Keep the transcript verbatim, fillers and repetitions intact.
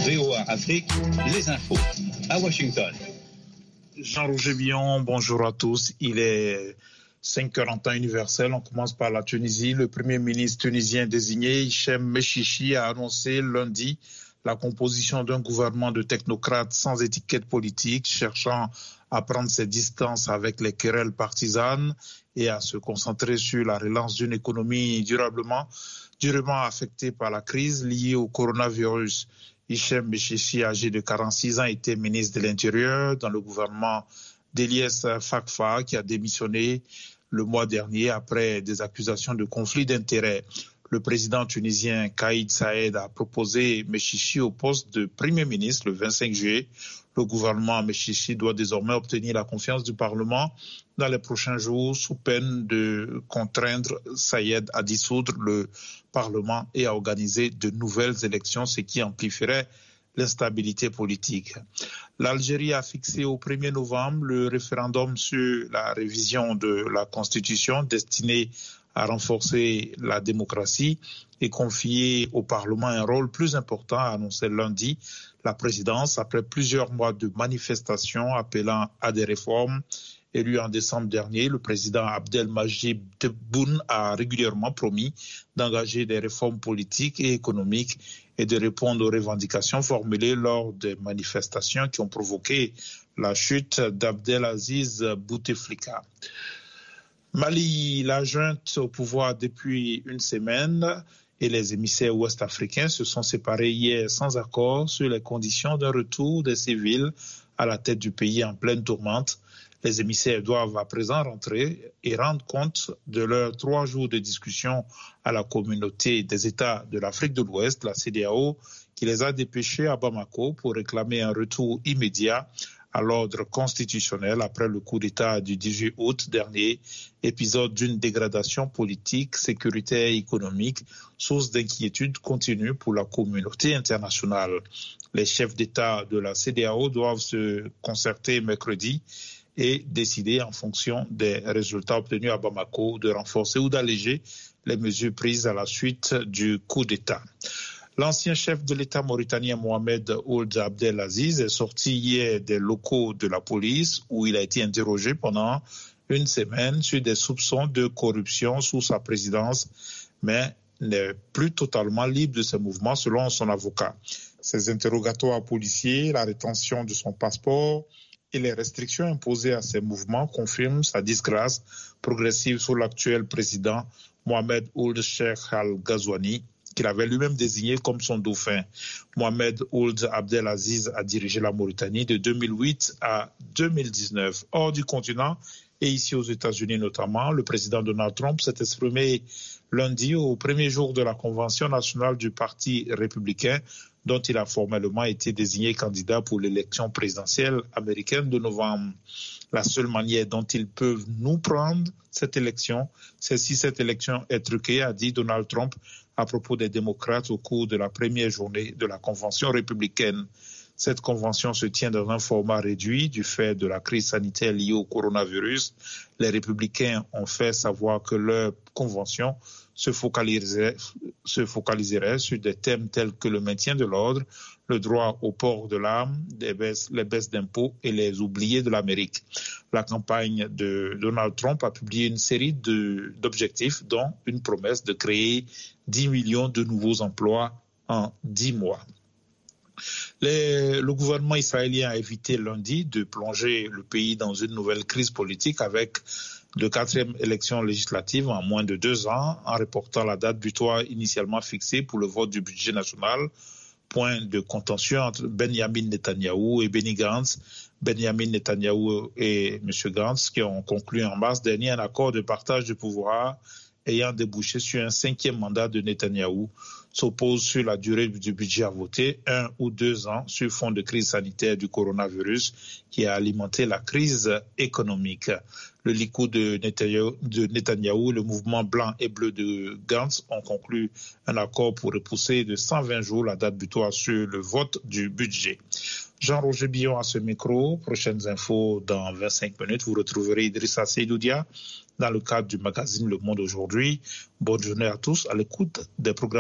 V O A Afrique, les infos à Washington. Jean-Roger Billon, bonjour à tous. Il est cinq heures en temps universel. On commence par la Tunisie. Le premier ministre tunisien désigné, Hichem Mechichi, a annoncé lundi la composition d'un gouvernement de technocrates sans étiquette politique, cherchant à prendre ses distances avec les querelles partisanes et à se concentrer sur la relance d'une économie durablement, durement affectée par la crise liée au coronavirus. Hichem Mechichi, âgé de quarante-six ans, était ministre de l'Intérieur dans le gouvernement d'Eliès Fakfa, qui a démissionné le mois dernier après des accusations de conflit d'intérêts. Le président tunisien Kaïd Saïed a proposé Mechichi au poste de Premier ministre le vingt-cinq juillet. Le gouvernement Mechichi doit désormais obtenir la confiance du Parlement dans les prochains jours, sous peine de contraindre Saïed à dissoudre le Parlement et à organiser de nouvelles élections, ce qui amplifierait l'instabilité politique. L'Algérie a fixé au premier novembre le référendum sur la révision de la Constitution destiné à renforcer la démocratie et confier au Parlement un rôle plus important, a annoncé lundi la présidence après plusieurs mois de manifestations appelant à des réformes. Élu en décembre dernier, le président Abdelmadjid Tebboune a régulièrement promis d'engager des réformes politiques et économiques et de répondre aux revendications formulées lors des manifestations qui ont provoqué la chute d'Abdelaziz Bouteflika. Mali, la junte au pouvoir depuis une semaine et les émissaires ouest-africains se sont séparés hier sans accord sur les conditions d'un retour des civils à la tête du pays en pleine tourmente. Les émissaires doivent à présent rentrer et rendre compte de leurs trois jours de discussion à la communauté des États de l'Afrique de l'Ouest, la C E D E A O, qui les a dépêchés à Bamako pour réclamer un retour immédiat à l'ordre constitutionnel après le coup d'État du dix-huit août dernier, épisode d'une dégradation politique, sécuritaire et économique, source d'inquiétude continue pour la communauté internationale. Les chefs d'État de la C E D E A O doivent se concerter mercredi et décider en fonction des résultats obtenus à Bamako de renforcer ou d'alléger les mesures prises à la suite du coup d'État. L'ancien chef de l'État mauritanien Mohamed Ould Abdelaziz est sorti hier des locaux de la police où il a été interrogé pendant une semaine sur des soupçons de corruption sous sa présidence, mais n'est plus totalement libre de ses mouvements selon son avocat. Ses interrogatoires policiers, la rétention de son passeport et les restrictions imposées à ses mouvements confirment sa disgrâce progressive sous l'actuel président Mohamed Ould Cheikh Al-Ghazouani, qu'il avait lui-même désigné comme son dauphin. Mohamed Ould Abdelaziz a dirigé la Mauritanie de deux mille huit à deux mille dix-neuf. Hors du continent et ici aux États-Unis notamment, le président Donald Trump s'est exprimé lundi au premier jour de la Convention nationale du Parti républicain, dont il a formellement été désigné candidat pour l'élection présidentielle américaine de novembre. La seule manière dont ils peuvent nous prendre cette élection, c'est si cette élection est truquée, a dit Donald Trump à propos des démocrates au cours de la première journée de la Convention républicaine. Cette convention se tient dans un format réduit du fait de la crise sanitaire liée au coronavirus. Les républicains ont fait savoir que leur convention se focaliserait, se focaliserait sur des thèmes tels que le maintien de l'ordre, le droit au port de l'arme, les baisses, les baisses d'impôts et les oubliés de l'Amérique. La campagne de Donald Trump a publié une série de, d'objectifs, dont une promesse de créer dix millions de nouveaux emplois en dix mois. Les, le gouvernement israélien a évité lundi de plonger le pays dans une nouvelle crise politique avec de quatrième élection législative en moins de deux ans, en reportant la date butoir initialement fixée pour le vote du budget national. Point de contention entre Benjamin Netanyahou et Benny Gantz. Benjamin Netanyahou et M. Gantz qui ont conclu en mars dernier un accord de partage du pouvoir ayant débouché sur un cinquième mandat de Netanyahou, s'oppose sur la durée du budget à voter, un ou deux ans, sur fond de crise sanitaire du coronavirus qui a alimenté la crise économique. Le Likoud de Netanyahou, de Netanyahou, le mouvement blanc et bleu de Gantz ont conclu un accord pour repousser de cent vingt jours la date butoir sur le vote du budget. Jean-Roger Billon à ce micro. Prochaines infos dans vingt-cinq minutes. Vous retrouverez Idrissa Seydoudia dans le cadre du magazine Le Monde aujourd'hui. Bonne journée à tous à l'écoute des programmes.